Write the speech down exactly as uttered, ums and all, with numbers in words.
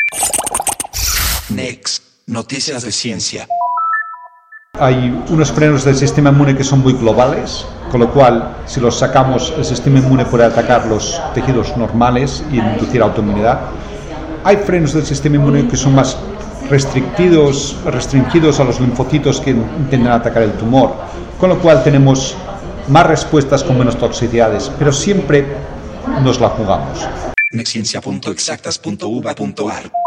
Next, noticias de ciencia. Hay unos frenos del sistema inmune que son muy globales, con lo cual, si los sacamos, el sistema inmune puede atacar los tejidos normales y inducir autoinmunidad. Hay frenos del sistema inmune que son más restringidos, restringidos a los linfocitos que intentan atacar el tumor, con lo cual tenemos más respuestas con menos toxicidades, pero siempre nos la jugamos. nexciencia punto exactas punto u v a punto a r